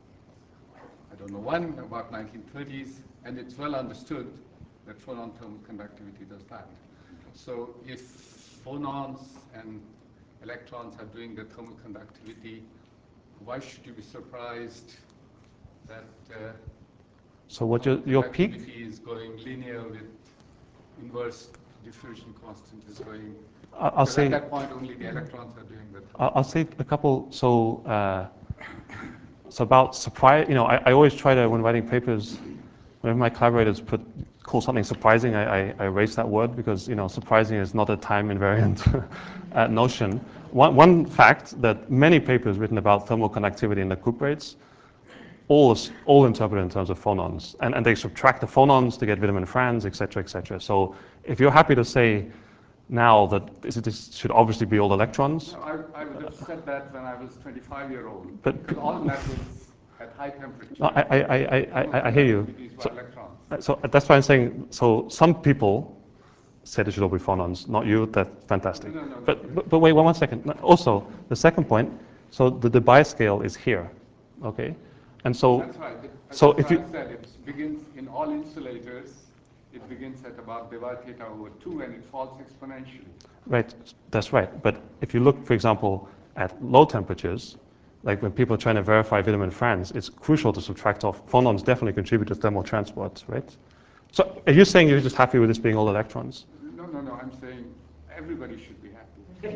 I don't know when, about nineteen thirties, and it's well understood that phonon thermal conductivity does that. So if phonons and electrons are doing the thermal conductivity, why should you be surprised that uh, so what your, your peak is going linear with inverse diffusion constant is going. I'll say at that point only the electrons are doing the. I'll, I'll say a couple. So uh, so about surprise. You know, I, I always try to when writing papers, whenever my collaborators put call something surprising, I, I, I erase that word because you know surprising is not a time invariant uh, notion. One one fact that many papers written about thermal conductivity in the cuprates all all interpret in terms of phonons, and, and they subtract the phonons to get Wiedemann-Franz, et cetera, et cetera. So if you're happy to say now that this, this should obviously be all electrons. No, I, I would have said that when I was twenty-five year old, but because all that was at high temperature. No, I, I, I, I, I hear you. So, so that's why I'm saying, so some people said it should all be phonons, not you, that's fantastic. No, no, no, but, no. but, but wait, one, one second. Also, the second point, so the Debye scale is here, okay? And so, that's right. so that's if you, I said, it begins in all insulators, it begins at about divide theta over two and it falls exponentially. Right, that's right. But if you look, for example, at low temperatures, like when people are trying to verify Wiedemann-Franz, it's crucial to subtract off. Phonons definitely contribute to thermal transport, right? So are you saying you're just happy with this being all electrons? No, no, no, I'm saying everybody should be happy.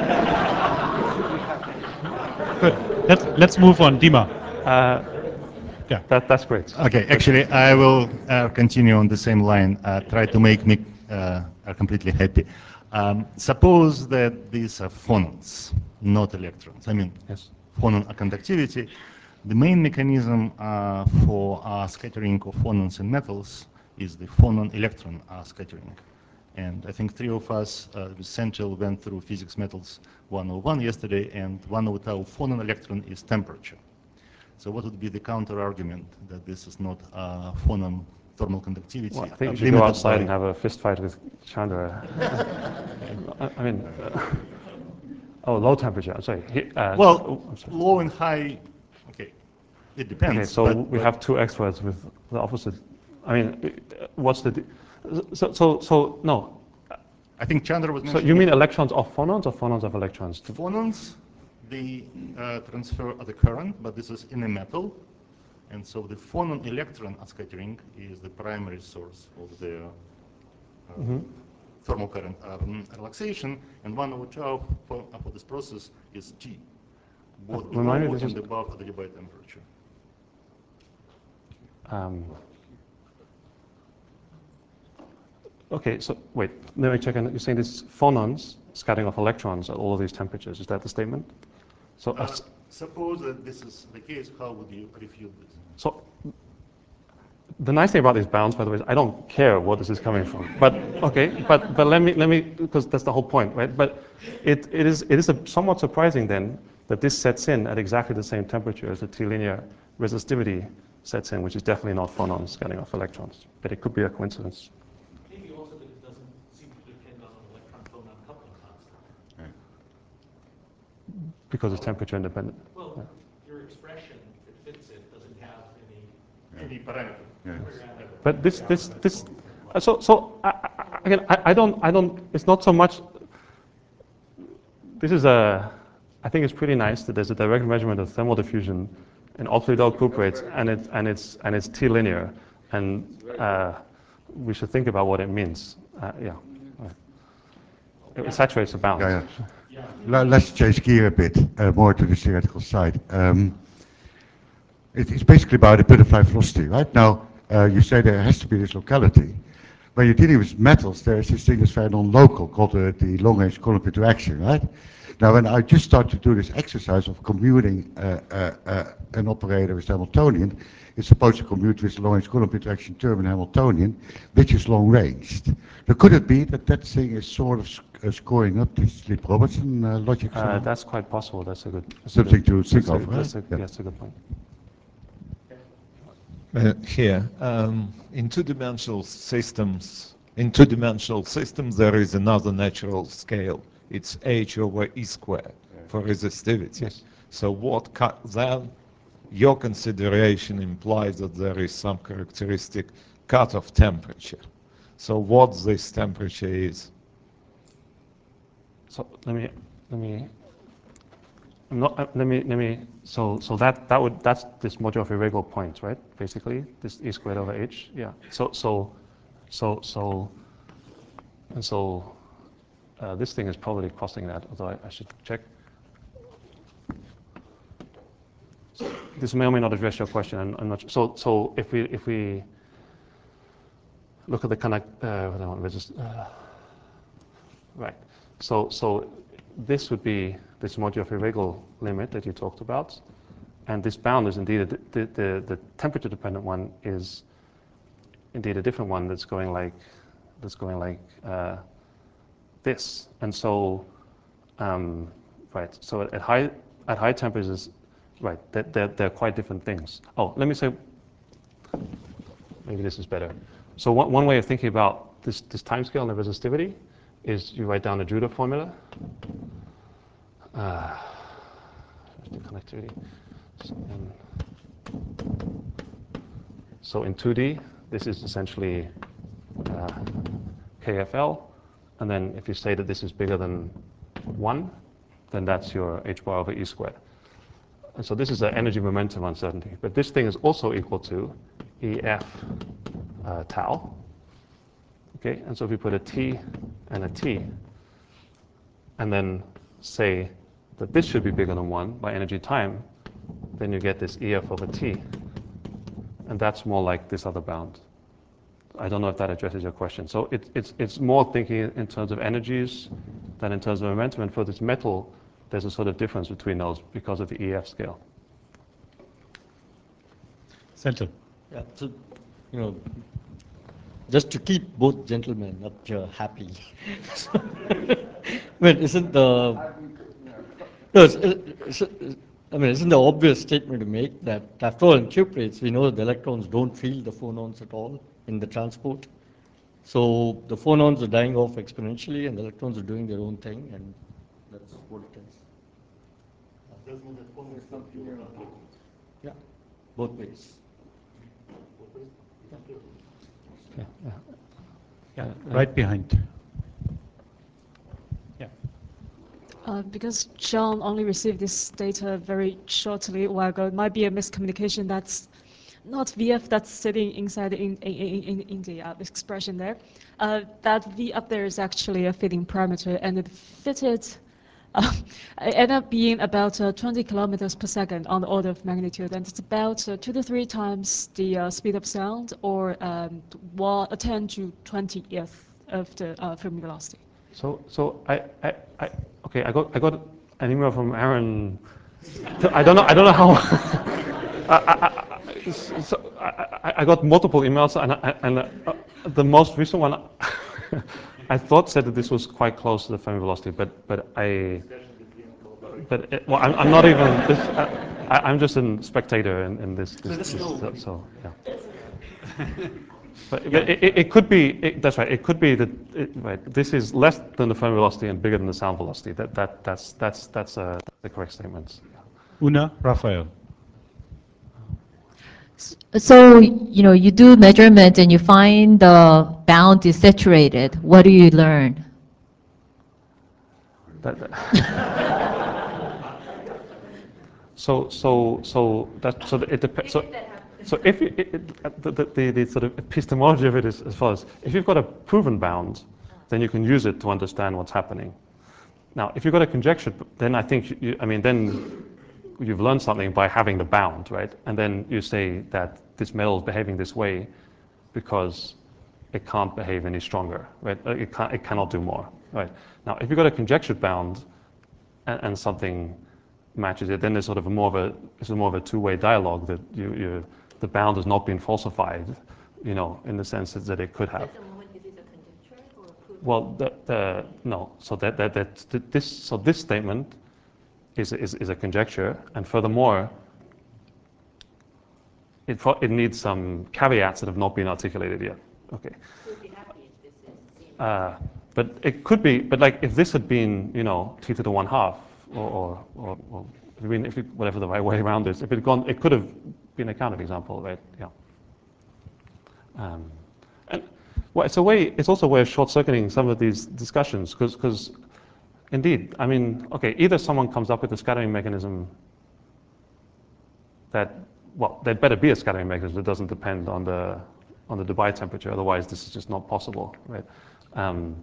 Good. Let's, let's move on. Dima. Uh, yeah. That, that's great. Okay, actually, I will uh, continue on the same line, uh, try to make me uh, completely happy. Um, suppose that these are phonons, not electrons. I mean, yes. Phonon conductivity. The main mechanism uh, for uh, scattering of phonons in metals is the phonon-electron uh, scattering. And I think three of us uh, with Central went through Physics Metals one oh one yesterday, and one of our phonon-electron is temperature. So what would be the counter-argument that this is not uh, phonon thermal conductivity? Well, I think uh, you should go outside by... and have a fist fight with Chandra. I, I mean, uh, oh, low temperature, I'm sorry. He, uh, well, oh, I'm sorry. low and high, okay, it depends. Okay, so but, we but have two experts with the opposite. I mean, what's the, so, so, so no. I think Chandra was So mentioning... you mean electrons of phonons or phonons of electrons? Phonons they uh, transfer the current, but this is in a metal. And so the phonon electron scattering is the primary source of the uh, Mm-hmm. thermal current um, relaxation. And one over tau for, uh, for this process is T, both Remind me, below this and is- above the Debye temperature. Um, okay, so wait, let me check. in. You're saying this phonons scattering off electrons at all of these temperatures. Is that the statement? So, uh, Uh, suppose that this is the case, how would you refute this? so the nice thing about these bounds, by the way, is I don't care what this is coming from. But okay, but but let me let me because that's the whole point, right? But it it is it is a, somewhat surprising then that this sets in at exactly the same temperature as the T-linear resistivity sets in, which is definitely not phonons scattering off electrons. But it could be a coincidence. Maybe also that it doesn't seem to depend on an electron-phonon coupling constant. Because it's temperature independent. Well, Yeah. your expression that fits it doesn't have any. Any parameter. But this, this, this, uh, so, so I, I, again, I, I don't, I don't, it's not so much, this is a, I think it's pretty nice that there's a direct measurement of thermal diffusion in optical cuprates and it, and it's, and it's T-linear. And uh, we should think about what it means. Uh, yeah. It saturates the bounds. Yeah, yeah. Le- Let's change gear a bit, uh, more to the theoretical side. Um, it- It's basically about a butterfly velocity, right? Now, uh, you say there has to be this locality. When you're dealing with metals, there is this thing that's very non-local called uh, the long-range Coulomb interaction, right? Now, when I just start to do this exercise of commuting uh, uh, uh, an operator with Hamiltonian, it's supposed to commute with the long-range Coulomb interaction term in Hamiltonian, which is long-ranged. Now, could it be that that thing is sort of sc- uh, scoring up this Lieb-Robertson uh, logic? Uh, somehow? that's quite possible. That's a good. That's a Something good, to think that's a- of, right? That's a, Yeah. yeah, that's a good point. Uh, here, um, in two-dimensional systems, in two-dimensional systems, there is another natural scale. It's h over e squared for resistivity. Yes. So what ca- then your consideration implies that there is some characteristic cutoff temperature. So what this temperature is? So let me let me. I'm not. Uh, let me let me. So so that that would that's this Mojoff irregular point, right? Basically, this e squared over h. Yeah. So so so so and so. Uh, this thing is probably crossing that, although I, I should check. So this may or may not address your question. I'm, I'm not. Sure. So so if we if we look at the connect, uh, what I want resist. Uh, right. So so this would be this Mojoff-Irregular limit that you talked about, and this bound is indeed a, the, the the temperature-dependent one is indeed a different one that's going like that's going like uh, this, and so um, right. So at, at high at high temperatures, right, they're, they're they're quite different things. Oh, let me say. Maybe this is better. So one, one way of thinking about this this timescale and the resistivity is you write down the Judah formula. Uh, the connectivity. So in, so in two D, this is essentially uh, K F L, and then if you say that this is bigger than one, then that's your h bar over e squared. And so this is an energy momentum uncertainty. But this thing is also equal to E F uh, tau. Okay, and so if we put a T and a T, and then say that this should be bigger than one by energy time, then you get this E F over T. And that's more like this other bound. I don't know if that addresses your question. So it, it's, it's more thinking in terms of energies than in terms of momentum. And for this metal, there's a sort of difference between those because of the E F scale. Center. Yeah, so, you know, just to keep both gentlemen up here happy. But isn't the, no, it's, it's, I mean, isn't the obvious statement to make that after all in cuprates, we know that the electrons don't feel the phonons at all in the transport. So the phonons are dying off exponentially and the electrons are doing their own thing, and that's what it is. Yeah, both ways. Yeah, yeah. Yeah, right behind. Yeah. Uh, because John only received this data very shortly a while ago, it might be a miscommunication. That's not V F that's sitting inside in, in, in, in the uh, expression there. Uh, that V up there is actually a fitting parameter, and it fitted, uh, it ended up being about uh, twenty kilometers per second on the order of magnitude, and it's about uh, two to three times the uh, speed of sound, or um, one, a ten to twentieth of the uh, film velocity. So, so I, I, I, okay, I got, I got an email from Aaron. I don't know, I don't know how. I, I, I, so I, I got multiple emails, and, I, and uh, the most recent one, I thought said that this was quite close to the Fermi velocity, but, but I, but it, well, I'm, I'm not even. This, I, I'm just a spectator in, in this. this, this so, so yeah. But, but it, it, it could be, it, that's right, it could be that, it, right, this is less than the Fermi velocity and bigger than the sound velocity. That, that, that's, that's, that's uh, the correct statements. Una, Rafael. So, you know, you do measurement and you find the bound is saturated. What do you learn? That, that so, so, so, that, so it depends. So, So if you, it, it, the, the, the sort of epistemology of it is as follows. If you've got a proven bound, then you can use it to understand what's happening. Now, if you've got a conjecture, then I think, you, I mean, then you've learned something by having the bound, right? And then you say that this metal is behaving this way because it can't behave any stronger, right? It, can't, it cannot do more, right? Now, if you've got a conjectured bound and, and something matches it, then there's sort of a more of a, it's a more of a two-way dialogue that you, you the bound has not been falsified, you know, in the sense that it could have. At the moment, is it a conjecture or a proof? Well, the, the, no. So that, that, that this so this statement is, is is a conjecture, and furthermore, it it needs some caveats that have not been articulated yet. Okay. We'll be happy if this is seen. Uh, but it could be. But like if this had been, you know, t to the one half, or or, or, or I mean, if it, whatever the right way around is, if it had gone, it could have been a counterexample, right? Yeah. Um, and well, it's a way. It's also a way of short-circuiting some of these discussions, because, because, indeed, I mean, okay, either someone comes up with a scattering mechanism that, well, there better be a scattering mechanism that doesn't depend on the on the Debye temperature. Otherwise, this is just not possible, right? Um,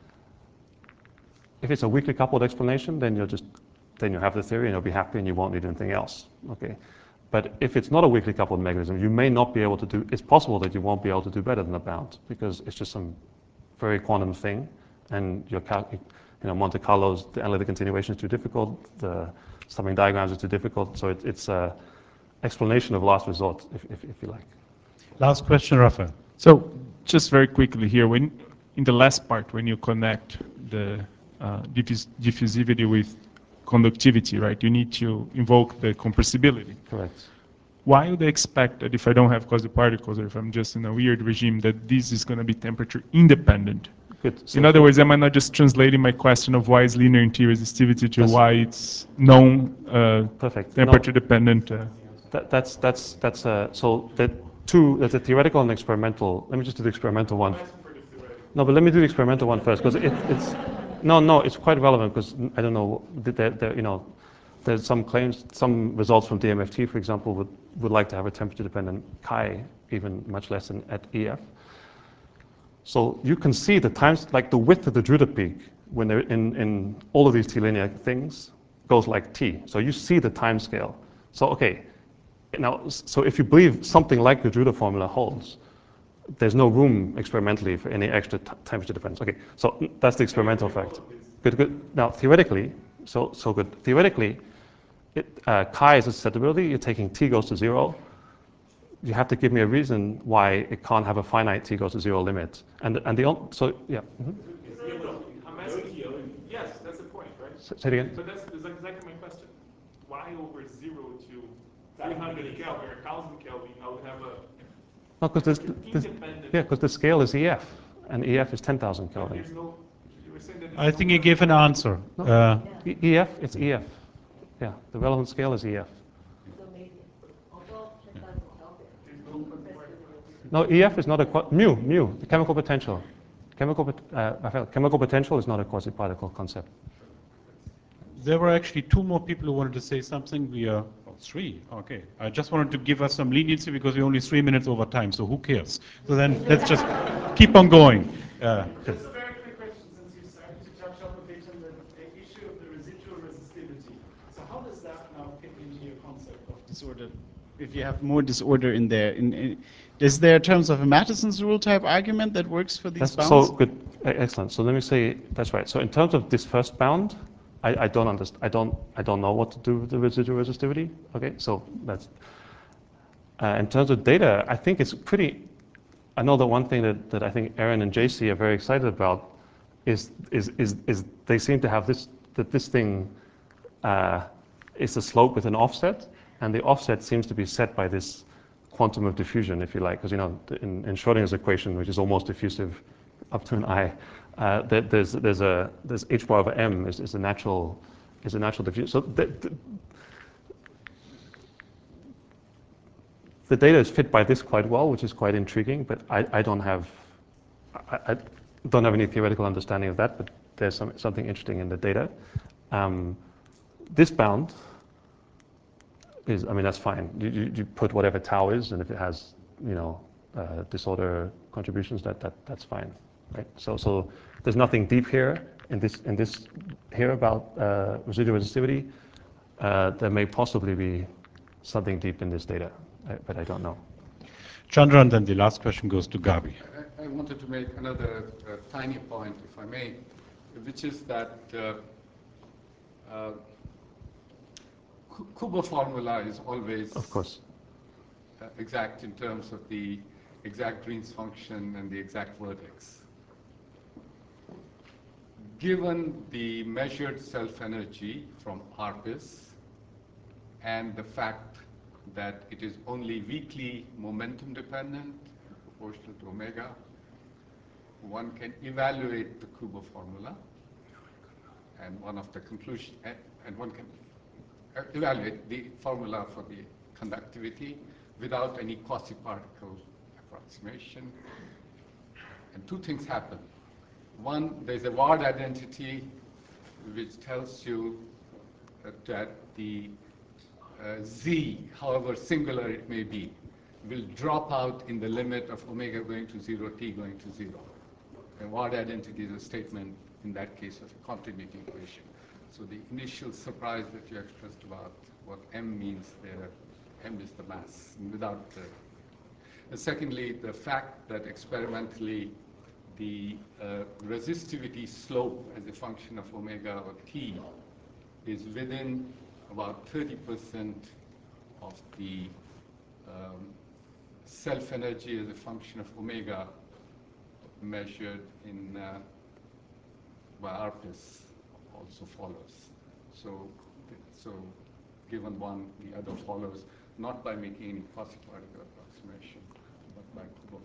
if it's a weakly coupled explanation, then you'll just then you have the theory and you'll be happy and you won't need anything else. Okay. But if it's not a weakly coupled mechanism, you may not be able to do, it's possible that you won't be able to do better than the bound, because it's just some very quantum thing, and your cal- you know, Monte Carlo's, the analytic continuation is too difficult, the summing diagrams are too difficult, so it, it's an explanation of last resort, if, if, if you like. Last question, Rafael. So just very quickly here, when in the last part, when you connect the uh, diffus- diffusivity with conductivity, right? You need to invoke the compressibility. Correct. Why would I expect that if I don't have quasi-particles, or if I'm just in a weird regime, that this is going to be temperature independent? Good. So in other words, am I not just translating my question of why is linear anti-resistivity to why it's known uh, Perfect. temperature No, dependent? Uh, that, that's, that's, that's, uh, so that two, there's a theoretical and experimental. Let me just do the experimental one. No, but let me do the experimental one first, because it, it's, no, no, it's quite relevant, because I don't know, there, there, you know, there's some claims, some results from D M F T, for example, would, would like to have a temperature-dependent chi, even much less than at E F. So you can see the times, like the width of the Drude peak, when they're in, in all of these T-linear things, goes like T. So you see the time scale. So, okay, now, so if you believe something like the Drude formula holds, there's no room experimentally for any extra t- temperature dependence. Okay, so that's the experimental fact. Good, good. Now, theoretically, so so good. Theoretically, it, uh, chi is a susceptibility. You're taking t goes to zero. You have to give me a reason why it can't have a finite t goes to zero limit. And and the on- so yeah. Mm-hmm. I'm asking you. Yes, that's the point, right? Say it again. So that's, that's exactly my question. Why over zero to three hundred Kelvin or one thousand Kelvin, I would have a No, because this, this, yeah, because the scale is E F, and E F is ten thousand Kelvin. There's no, you were saying that I think you gave an answer. No, Uh, E- EF, it's E F. Yeah, the relevant scale is E F. No, E F is not a qua- mu, mu, the chemical potential. Chemical, pot- uh, Raphael, chemical potential is not a quasi-particle concept. there were actually two more people who wanted to say something. We are, oh, three, okay. I just wanted to give us some leniency because we're only three minutes over time, so who cares? So then let's just keep on going. Uh, Just a very quick question, since you started to touch up a bit on the, the issue of the residual resistivity. So how does that now fit into your concept of disorder? If you have more disorder in there, in, in, is there terms of a Matheson's rule type argument that works for these That's bounds? so good, E- excellent. So let me say that's right. So in terms of this first bound, I, I don't understand. I don't. I don't know what to do with the residual resistivity. Okay, so that's. Uh, in terms of data, I think it's pretty. I know the one thing that, that I think Aaron and J C are very excited about is is is, is they seem to have this that this thing uh, is a slope with an offset, and the offset seems to be set by this quantum of diffusion, if you like, because you know in, in Schrodinger's equation, which is almost diffusive up to an I, uh, that there's there's a there's h bar over m is, is a natural is a natural diffusion. So the, the, the data is fit by this quite well, which is quite intriguing. But I, I don't have I, I don't have any theoretical understanding of that. But there's some, something interesting in the data. Um, this bound is, I mean, that's fine. You, you, you put whatever tau is, and if it has, you know, uh, disorder contributions, that, that that's fine, right? So so there's nothing deep here in this in this here about uh, residual resistivity. Uh, there may possibly be something deep in this data, I, but I don't know. Chandra, and then the last question goes to Gabi. I, I wanted to make another uh, tiny point, if I may, which is that uh, uh, Kubo formula is always, of course, uh, exact in terms of the exact Green's function and the exact vertex. Given the measured self-energy from ARPIS and the fact that it is only weakly momentum dependent, proportional to omega, one can evaluate the Kubo formula, and one of the conclusions, and, and one can evaluate the formula for the conductivity without any quasi-particle approximation. And two things happen. One, there's a Ward identity which tells you that, that the uh, Z, however singular it may be, will drop out in the limit of omega going to zero, t going to zero. And Ward identity is a statement, in that case, of a continuity equation. So the initial surprise that you expressed about what M means there, M is the mass, without the... And secondly, the fact that experimentally the uh, resistivity slope as a function of omega or t is within about thirty percent of the um, self-energy as a function of omega measured in uh, by ARPIS also follows. So, so given one, the other follows, not by making any quasi-particle approximation, but by Kubo.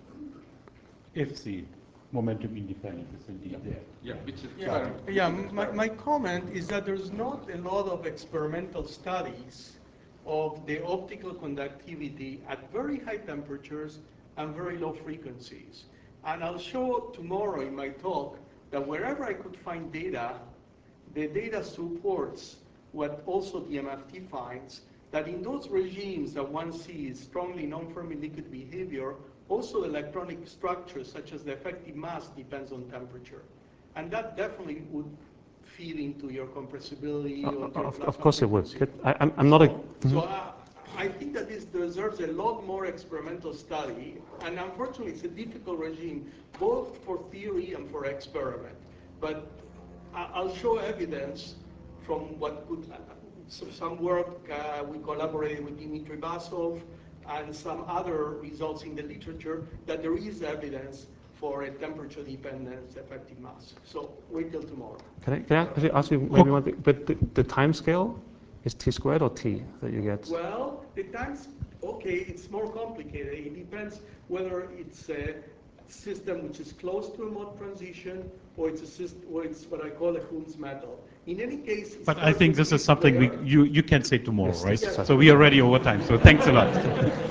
If the momentum independent is indeed there. Yeah, which is Yeah, yeah my, my comment is that there's not a lot of experimental studies of the optical conductivity at very high temperatures and very low frequencies. And I'll show tomorrow in my talk that wherever I could find data, the data supports what also the M F T finds, that in those regimes that one sees strongly non-Fermi liquid behavior, also electronic structures such as the effective mass depends on temperature. And that definitely would feed into your compressibility. Uh, or of, your of plasma course it would. frequency. It, I, I'm, I'm not a... So, Mhm. so uh, I think that this deserves a lot more experimental study, and unfortunately it's a difficult regime, both for theory and for experiment. But I- I'll show evidence from what could, uh, so some work uh, we collaborated with Dmitry Basov and some other results in the literature that there is evidence for a temperature-dependent effective mass. So wait till tomorrow. Can I, can I actually ask you maybe one thing? But the, the time scale is t squared or t that you get? Well, the times, okay, it's more complicated. It depends whether it's a system which is close to a mode transition or it's a system, or it's what I call a Hund's metal. In any case, it's But I think this is something we, you, you can say tomorrow, Yes, right? yes. So we are already over time, so thanks a lot.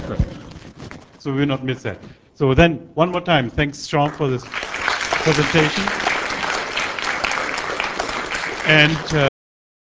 So we will not miss that. So then, one more time, thanks, Sean, for this presentation. And uh,